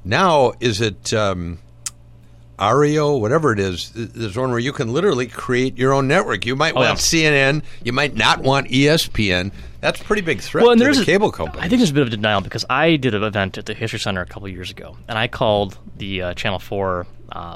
Now, is it Ario, whatever it is, there's one where you can literally create your own network. You might want CNN. You might not want ESPN. That's a pretty big threat to the cable company. I think there's a bit of denial because I did an event at the History Center a couple of years ago, and I called the Channel 4,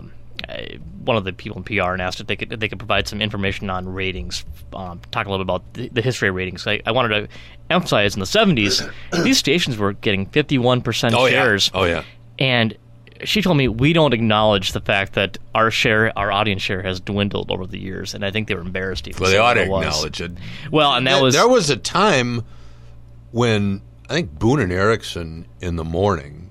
one of the people in PR, and asked if they could provide some information on ratings, talk a little bit about the history of ratings. I wanted to emphasize in the 70s, these stations were getting 51% shares. Oh, yeah. And she told me we don't acknowledge the fact that our audience share has dwindled over the years, and I think they were embarrassed. Well, they ought to acknowledge it. Well, and there was a time when I think Boone and Erickson in the morning,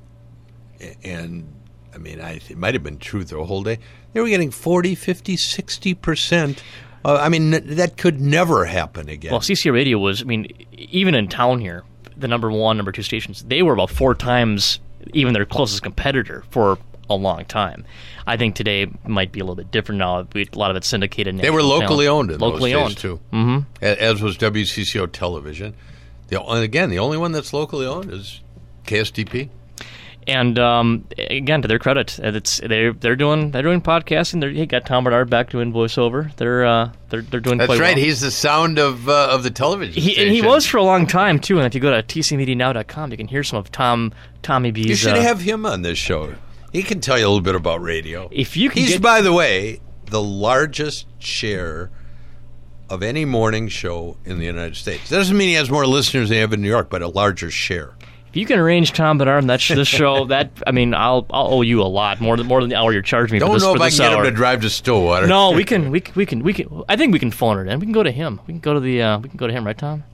and I mean, it might have been true the whole day, they were getting 40, 50, 60%. I mean, that could never happen again. Well, CCA Radio was, I mean, even in town here, the number 1, number 2 stations, they were about 4 times even their closest competitor for a long time. I think today might be a little bit different now. A lot of it's syndicated. They were locally owned in those days, too. Mm-hmm. As was WCCO Television. The only one that's locally owned is KSTP. And again, to their credit, they're doing podcasting. They got Tom Bernard back doing voiceover. They're doing. That's quite right. well. He's the sound of the television station. And he was for a long time too. And if you go to tcmedianow.com, you can hear some of Tommy B's. You should have him on this show. He can tell you a little bit about radio. He's by the way, the largest share of any morning show in the United States. That doesn't mean he has more listeners than they have in New York, but a larger share. If you can arrange Tom Bernard in this show, I'll owe you a lot more than the hour you're charging me. Don't know if I can get him to drive to Stillwater. No, we can. I think we can phone it in. We can go to him. We can go to him, right, Tom?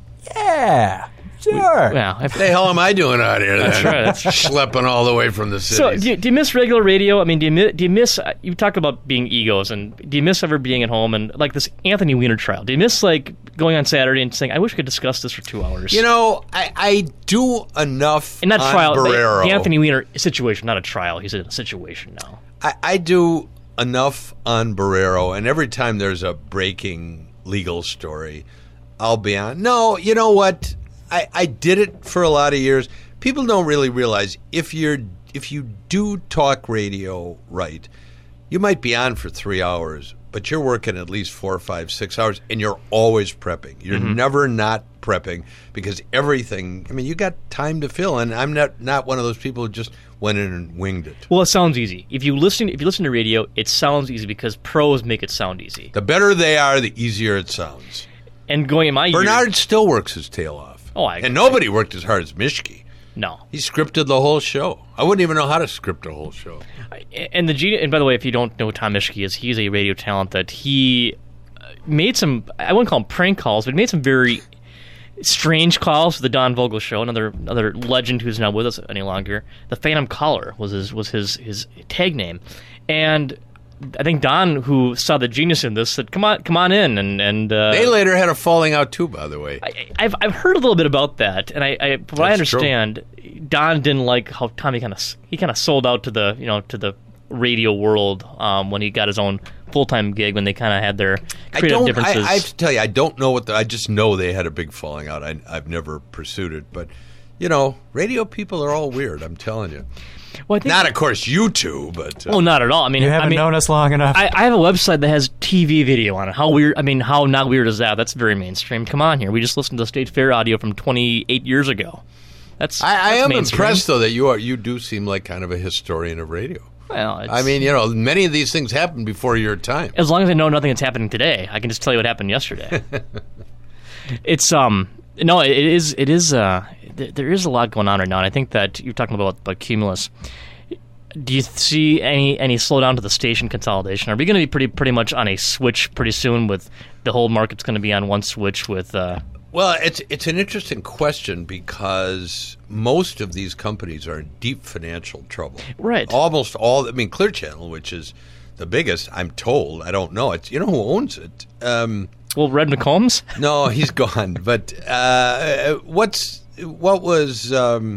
Yeah. Sure. What the hell am I doing out here then? That's right. Schlepping all the way from the city. So, do you miss regular radio? I mean, do you miss, you talk about being egos, and do you miss ever being at home and, like, this Anthony Weiner trial? Do you miss, like, going on Saturday and saying, I wish we could discuss this for 2 hours? You know, I do enough in that on trial, Barrero. The Anthony Weiner situation, not a trial. He's in a situation now. I do enough on Barrero, and every time there's a breaking legal story, I'll be on. No, you know what? I did it for a lot of years. People don't really realize if you do talk radio right, you might be on for 3 hours, but you're working at least 4, 5, 6 hours, and you're always prepping. You're never not prepping because everything. I mean, you got time to fill, and I'm not one of those people who just went in and winged it. Well, it sounds easy. If you listen to radio, it sounds easy because pros make it sound easy. The better they are, the easier it sounds. And going in my Bernard still works his tail off. And nobody worked as hard as Mischke. No. He scripted the whole show. I wouldn't even know how to script a whole show. And by the way, if you don't know who Tom Mischke is, he's a radio talent that he made some, I wouldn't call them prank calls, but he made some very strange calls for the Don Vogel show, another legend who's not with us any longer. The Phantom Caller was his tag name. And I think Don, who saw the genius in this, said, "Come on in." And they later had a falling out too, by the way. I've heard a little bit about that, and from what I understand, Don didn't like how Tommy kind of sold out to the radio world when he got his own full-time gig, when they kind of had their creative differences. I have to tell you, I don't know I just know they had a big falling out. I've never pursued it, but radio people are all weird. I'm telling you. Well, not, of course, you two, but... not at all. I mean, you haven't known us long enough. I have a website that has TV video on it. How weird? I mean, how not weird is that? That's very mainstream. Come on here. We just listened to State Fair audio from 28 years ago. I am impressed, though, that you do seem like kind of a historian of radio. Well, I mean, many of these things happened before your time. As long as I know nothing that's happening today, I can just tell you what happened yesterday. It's no, it is. There is a lot going on right now, and I think that you're talking about Cumulus. Do you see any slowdown to the station consolidation? Are we going to be pretty much on a switch pretty soon? With the whole market's going to be on one switch with. Well, it's an interesting question because most of these companies are in deep financial trouble. Right. Almost all. I mean, Clear Channel, which is the biggest, I'm told. I don't know. It's who owns it. Well, Red McCombs? No, he's gone. But what was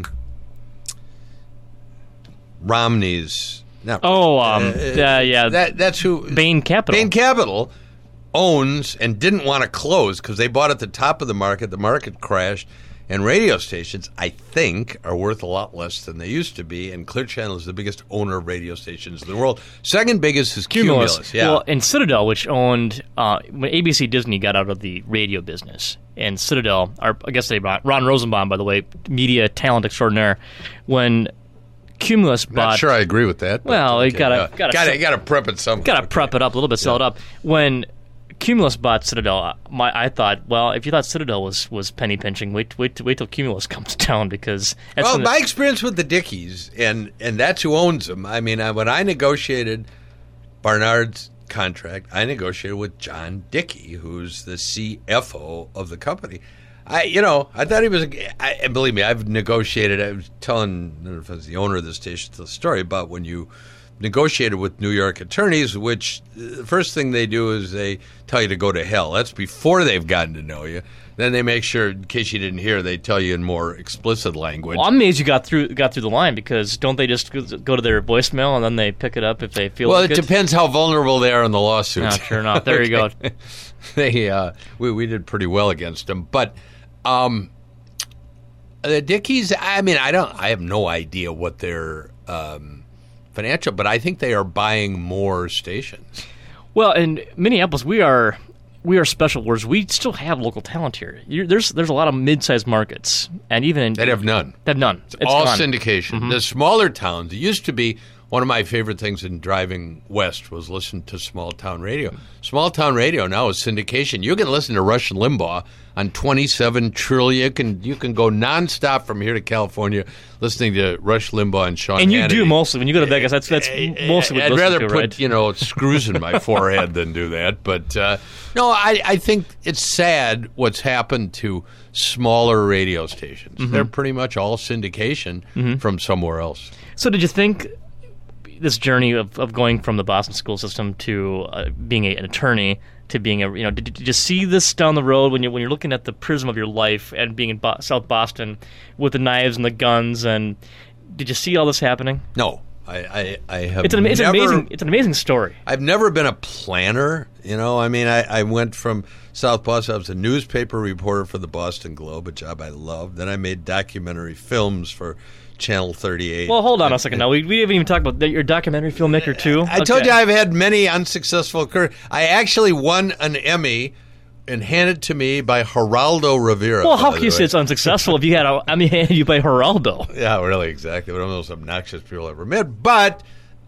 Romney's? Yeah. That's who. Bain Capital. Bain Capital owns and didn't want to close because they bought at the top of the market. The market crashed, And radio stations, I think, are worth a lot less than they used to be. And Clear Channel is the biggest owner of radio stations in the world. Second biggest is Cumulus. Yeah. Well, and Citadel, which owned when ABC Disney got out of the radio business, and Citadel, I guess they bought Ron Rosenbaum, by the way, media talent extraordinaire. When Cumulus bought, not sure I agree with that. Well, you gotta prep it some. Gotta prep it up a little bit, sell it up. When Cumulus bought Citadel, I thought, well, if you thought Citadel was penny pinching, wait till Cumulus comes down, because that's my experience with the Dickies, and that's who owns them. I mean, when I negotiated Barnard's contract, I negotiated with John Dickey, who's the CFO of the company. I thought he was, and believe me, I've negotiated. I was telling, I don't know if I was the owner of the station, the story about when you negotiated with New York attorneys, which the first thing they do is they tell you to go to hell. That's before they've gotten to know you. Then they make sure, in case you didn't hear, they tell you in more explicit language. Well, I'm amazed you got through the line, because don't they just go to their voicemail and then they pick it up if they feel? Well, it depends how vulnerable they are in the lawsuit. No, sure enough. There you go. We did pretty well against them, but the Dickies. I mean, I have no idea what their financial, but I think they are buying more stations. Well, in Minneapolis, we are special, whereas we still have local talent here. There's a lot of mid-sized markets, and even they have none. They have none. It's all gone. syndication. Mm-hmm. The smaller towns. It used to be one of my favorite things in driving west was listen to small town radio. Small town radio now is syndication. You can listen to Rush Limbaugh on 27 trillion. You can go nonstop from here to California listening to Rush Limbaugh and Sean. And you Hannity. do mostly when you go to Vegas. That's mostly what I'd you rather listen to, put right? screws in my forehead than do that. But no, I think it's sad what's happened to smaller radio stations. Mm-hmm. They're pretty much all syndication from somewhere else. So did you think this journey of going from the Boston school system to being an attorney to being did you see this down the road when you're looking at the prism of your life and being in South Boston with the knives and the guns, and did you see all this happening? No, I have. It's an amazing story. I've never been a planner. I mean, I went from South Boston. I was a newspaper reporter for the Boston Globe, a job I loved. Then I made documentary films for Channel 38. Well, hold on a second now. We haven't even talked about that. You're a documentary filmmaker, too? I told you I've had many unsuccessful careers. I actually won an Emmy and handed to me by Geraldo Rivera. Well, how can you say it's unsuccessful if you had Emmy handed you by Geraldo? Yeah, really, exactly. One of the most obnoxious people I ever met. But,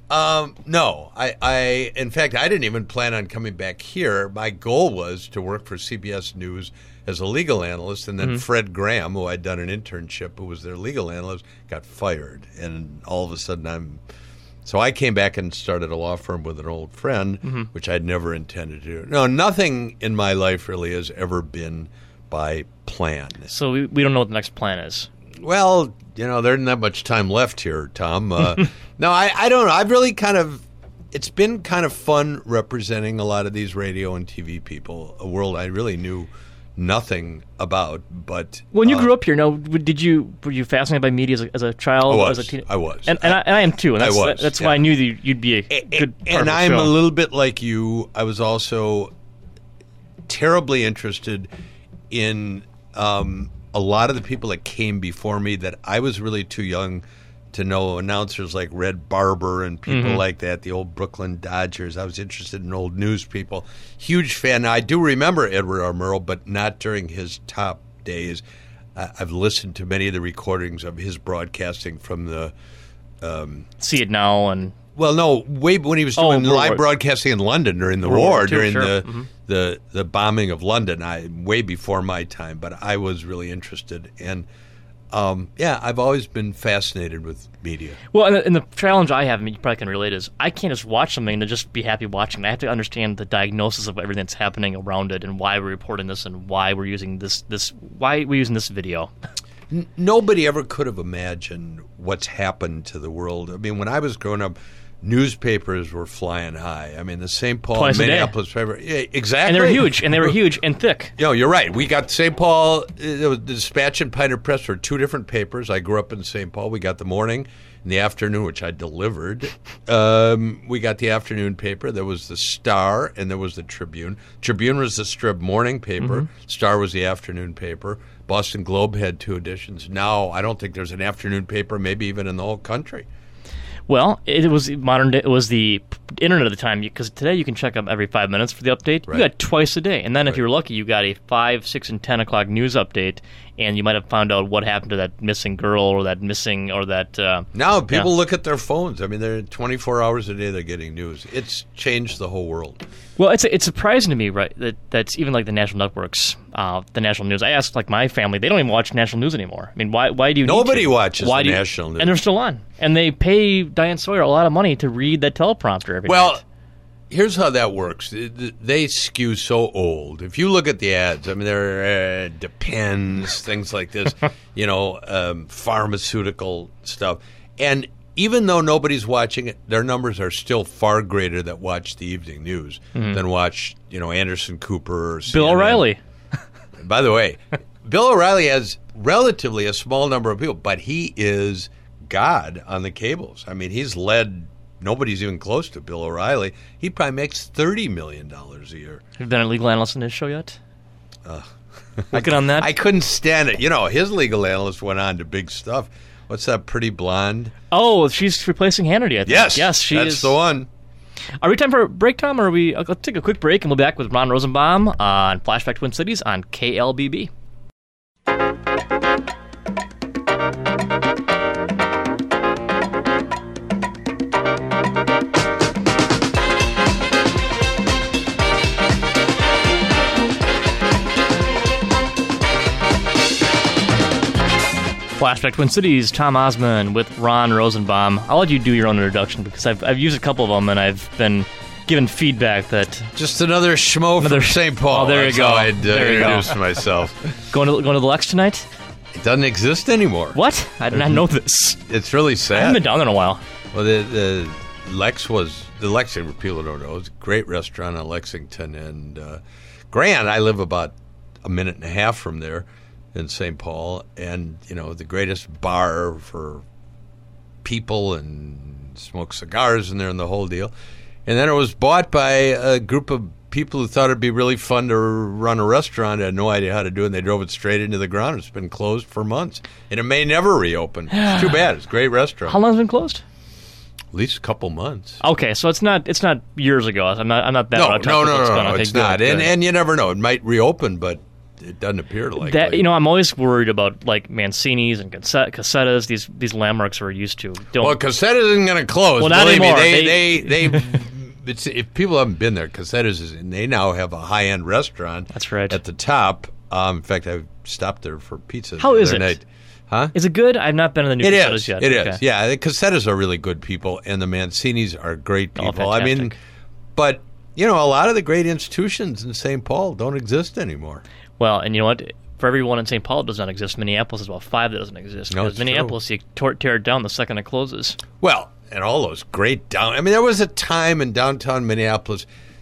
no. In fact, I didn't even plan on coming back here. My goal was to work for CBS News as a legal analyst, and then Fred Graham, who I'd done an internship, who was their legal analyst, got fired. And all of a sudden so I came back and started a law firm with an old friend, which I'd never intended to do. No, nothing in my life really has ever been by plan. So we don't know what the next plan is. Well, there isn't that much time left here, Tom. No, I don't know. I've really it's been kind of fun representing a lot of these radio and TV people, a world I really knew nothing about. But when you grew up here, now were you fascinated by media as a child? I was. As a teen? I was, and I am too. And that's why I knew that you'd be a good part and of the I'm show. a little bit like you. I was also terribly interested in a lot of the people that came before me that I was really too young to know. Announcers like Red Barber and people like that, the old Brooklyn Dodgers. I was interested in old news people. Huge fan. Now, I do remember Edward R. Murrow, but not during his top days. I've listened to many of the recordings of his broadcasting from the See It Now and... Well, no, way when he was doing live broadcasting in London during the war, during the bombing of London, way before my time, but I was really interested. And, I've always been fascinated with media. Well, and the challenge I have, and you probably can relate, is I can't just watch something and just be happy watching it. I have to understand the diagnosis of everything that's happening around it and why we're reporting this and why we're using this why we're using this video. Nobody ever could have imagined what's happened to the world. I mean, when I was growing up, newspapers were flying high. I mean, the St. Paul and Minneapolis paper. Yeah, exactly. And they were huge, and thick. You're right. We got St. Paul, the Dispatch and Pioneer Press were two different papers. I grew up in St. Paul. We got the morning, and in the afternoon, which I delivered. We got the afternoon paper. There was the Star, and there was the Tribune. Tribune was the strip morning paper. Star was the afternoon paper. Boston Globe had 2 editions. Now, I don't think there's an afternoon paper, maybe even in the whole country. Well, it was modern day. It was the internet at the time, because today you can check up every 5 minutes for the update. Right. You got twice a day, and then if you're lucky, you got a 5, 6, and 10 o'clock news update, and you might have found out what happened to that missing girl or that missing or that. Now people look at their phones. I mean, they're 24 hours a day. They're getting news. It's changed the whole world. Well, it's surprising to me, right? That's even like the national networks, the national news. I asked like my family; they don't even watch national news anymore. I mean, why do you? Nobody need to? watches why the do you, national news, and they're still on, and they pay Diane Sawyer a lot of money to read that teleprompter every night. Here's how that works. They skew so old. If you look at the ads, I mean, there Depends, things like this, pharmaceutical stuff. And even though nobody's watching it, their numbers are still far greater that watch the evening news than watch, Anderson Cooper or Bill CNN. O'Reilly. By the way, Bill O'Reilly has relatively a small number of people, but he is God on the cables. I mean, he's led... Nobody's even close to Bill O'Reilly. He probably makes $30 million a year. Have you been a legal analyst in his show yet? Looking on that? I couldn't stand it. His legal analyst went on to big stuff. What's that pretty blonde? Oh, she's replacing Hannity, I think. Yes, she that's is. the one. Are we time for a break, Tom, or are we? Let's take a quick break, and we'll be back with Ron Rosenbaum on Flashback Twin Cities on KLBB. Flashback Twin Cities, Tom Osman with Ron Rosenbaum. I'll let you do your own introduction because I've used a couple of them and I've been given feedback that... Just another schmo from St. Paul. Oh, there you That's go. how I'd introduce myself. Going to the Lex tonight? It doesn't exist anymore. What? I did not know this. It's really sad. I haven't been down there in a while. Well, the Lexington, people don't know, it's a great restaurant on Lexington. And Grand, I live about a minute and a half from there in St. Paul, and the greatest bar for people and smoke cigars in there and the whole deal. And then it was bought by a group of people who thought it'd be really fun to run a restaurant. Had no idea how to do it, and they drove it straight into the ground. It's been closed for months, and it may never reopen. It's too bad. It's a great restaurant. How long has it been closed? At least a couple months. Okay, so it's not years ago. I'm not that. No, Okay, it's good, not. good. And you never know. It might reopen, but it doesn't appear like that. I'm always worried about like Mancini's and Cassetta's. These landmarks we're used to. Well, Cassetta's isn't going to close. Well, not Believe anymore. Me, if people haven't been there, Cassetta's they now have a high-end restaurant. That's right. At the top. In fact, I stopped there for pizza. How is it? Night. Huh? Is it good? I've not been in the new Cassetta's yet. It is. Yeah, the Cassetta's are really good people, and the Mancini's are great people. I mean, but a lot of the great institutions in St. Paul don't exist anymore. Well, and you know what? For everyone in St. Paul, it does not exist. Minneapolis is about 5 that doesn't exist. No, because Minneapolis, you tear it down the second it closes. Well, and all those great there was a time in downtown Minneapolis,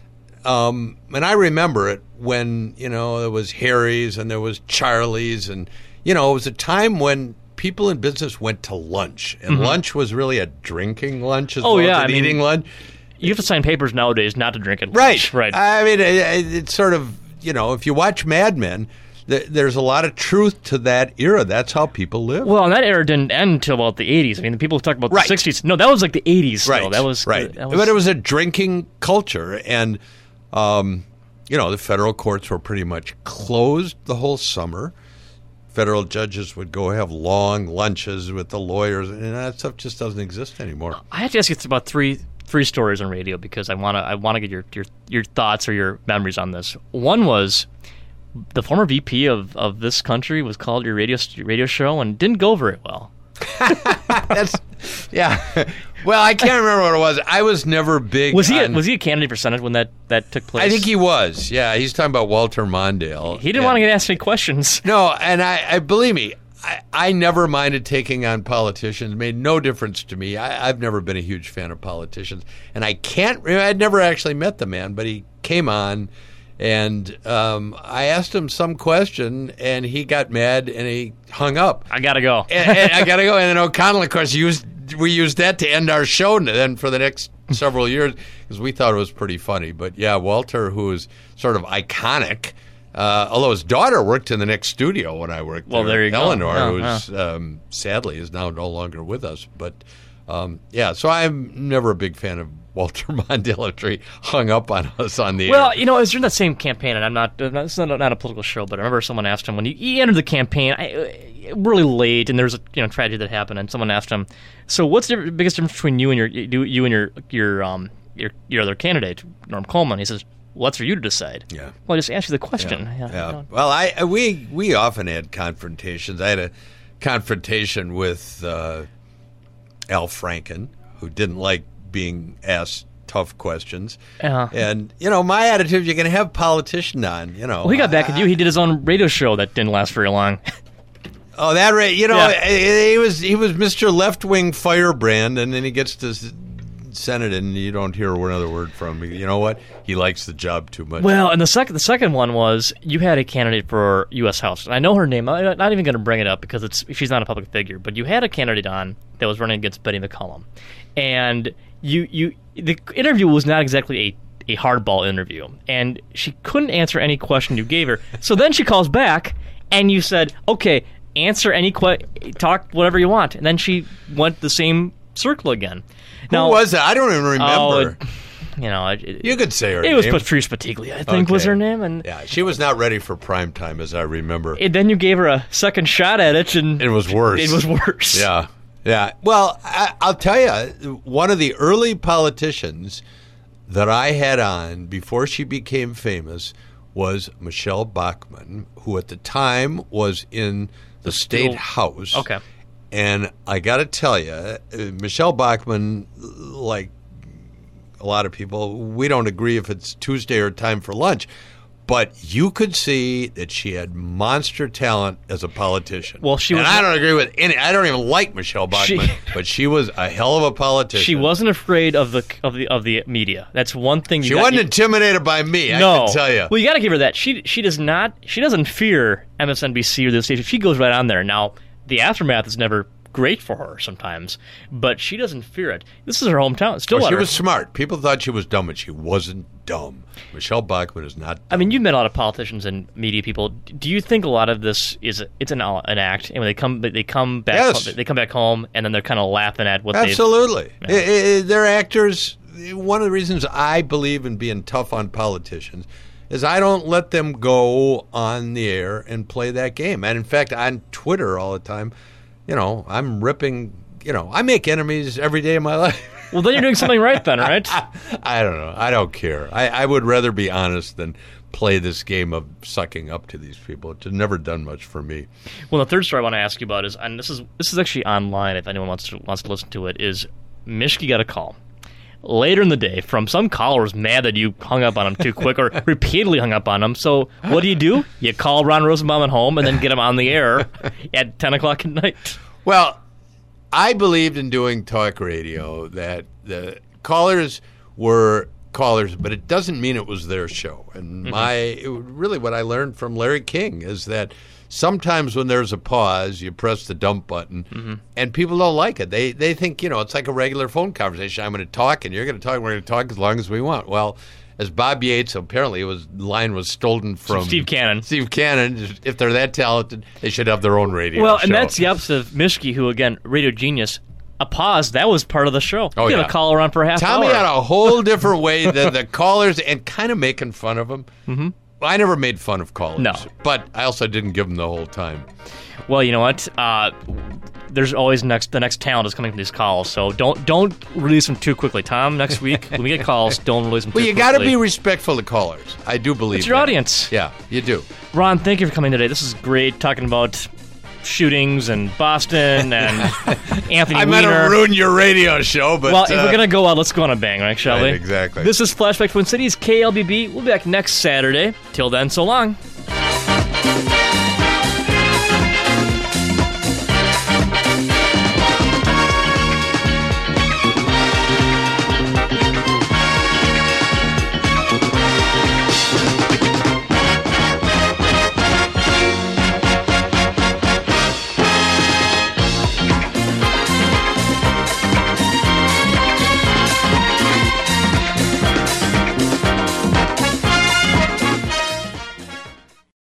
and I remember it when, there was Harry's and there was Charlie's, and, it was a time when people in business went to lunch, and lunch was really a drinking lunch as well as eating lunch. You have to sign papers nowadays not to drink at Right. lunch. Right. I mean, it's sort of, if you watch Mad Men, there's a lot of truth to that era. That's how people live. Well, and that era didn't end until about the 80s. I mean, the people who talk about the 60s. No, that was like the 80s still. Right. That was right. That was, but it was a drinking culture, and the federal courts were pretty much closed the whole summer. Federal judges would go have long lunches with the lawyers, and that stuff just doesn't exist anymore. I have to ask you about three stories on radio because I want to get your thoughts or your memories on this. One was the former VP of this country was called your radio show and didn't go very well. Yeah. Well, I can't remember what it was. I was never big. Was he a candidate for Senate when that took place? I think he was. Yeah, he's talking about Walter Mondale. He didn't want to get asked any questions. No, and I believe me, I never minded taking on politicians. It made no difference to me. I've never been a huge fan of politicians, and I'd never actually met the man, but he came on. And I asked him some question, and he got mad, and he hung up. I gotta go. and I gotta go. And then O'Connell, of course, used we used that to end our show then for the next several years because we thought it was pretty funny. But yeah, Walter, who is sort of iconic, although his daughter worked in the next studio when I worked there. Well, there you go. Eleanor, Yeah, who's sadly is now no longer with us. But yeah, so I'm never a big fan of Walter Mondale after he hung up on us on the air. Well, it was during that same campaign, and this is not a political show, but I remember someone asked him when he entered the campaign, really late, and there was a tragedy that happened, and someone asked him, "So what's the biggest difference between you and your other candidate, Norm Coleman?" He says, "Well, that's for you to decide." Yeah. Well, I just asked you the question. Yeah. Well, we often had confrontations. I had a confrontation with Al Franken, who didn't like being asked tough questions. And, my attitude, you're going to have politician on, Well, he got back at you. He did his own radio show that didn't last very long. Oh, that right. He was Mr. Left-Wing Firebrand, and then he gets to Senate, and you don't hear another word from him. You know what? He likes the job too much. Well, and the second one was you had a candidate for U.S. House. And I know her name. I'm not even going to bring it up because she's not a public figure. But you had a candidate on that was running against Betty McCollum, and the interview was not exactly a hardball interview, and she couldn't answer any question you gave her. So then she calls back, and you said, "Okay, answer any talk whatever you want," and then she went the same circle again. Who was it? I don't even remember. You could say her name. It was Patrice Patiglia, I think, was her name. And yeah, she was not ready for prime time, as I remember. And then you gave her a second shot at it, and it was worse. It was worse. Yeah. Yeah. Well, I'll tell you, one of the early politicians that I had on before she became famous was Michelle Bachmann, who at the time was in the State House. Okay. And I got to tell you, Michelle Bachmann, like a lot of people, we don't agree if it's Tuesday or time for lunch. But you could see that she had monster talent as a politician. Well, I don't agree with any. I don't even like Michelle Bachmann, but she was a hell of a politician. She wasn't afraid of the media. That's one thing. She wasn't intimidated by me. I can tell you. Well, you got to give her that. She does not. She doesn't fear MSNBC or the station. She goes right on there. Now, the aftermath is never great for her sometimes, but she doesn't fear it. This is her hometown. She was smart. People thought she was dumb, and she wasn't dumb. Michelle Bachmann is not dumb. I mean, you've met a lot of politicians and media people. Do you think a lot of this it's an act? And when they come back, yes. They come back home, and then they're kind of laughing at what Absolutely. They're actors. One of the reasons I believe in being tough on politicians is I don't let them go on the air and play that game. And in fact, on Twitter all the time, I'm ripping, I make enemies every day of my life. Well, then you're doing something right then, right? I don't know. I don't care. I would rather be honest than play this game of sucking up to these people. It's never done much for me. Well, the third story I want to ask you about is, and this is actually online if anyone wants to listen to it, is Mischke got a call later in the day from some caller who's mad that you hung up on him too quick or repeatedly hung up on him. So what do? You call Ron Rosenbaum at home and then get him on the air at 10 o'clock at night. Well, I believed in doing talk radio that the callers were callers, but it doesn't mean it was their show. And really what I learned from Larry King is that sometimes when there's a pause, you press the dump button, and people don't like it. They think, it's like a regular phone conversation. I'm going to talk, and you're going to talk, and we're going to talk as long as we want. Well, as Bob Yates, apparently line was stolen from Steve Cannon. If they're that talented, they should have their own radio show. Well, and that's the opposite of Mischke, who, again, radio genius. A pause, that was part of the show. Oh, you had a caller on for a half hour. Tommy had a whole different way than the callers, and kind of making fun of them. Mm-hmm. I never made fun of callers. No. But I also didn't give them the whole time. Well, you know what? There's always the next talent is coming from these calls, so don't release them too quickly. Tom, next week, when we get calls, don't release them too quickly. Well, you got to be respectful to callers. I do believe it's your that. audience. Yeah, you do. Ron, thank you for coming today. This is great, talking about shootings and Boston and Anthony I Weiner. might have ruined your radio show, but... Well, if we're going to go out, let's go on a bang, right, shall we? Exactly. This is Flashback Twin Cities, KLBB. We'll be back next Saturday. Till then, so long.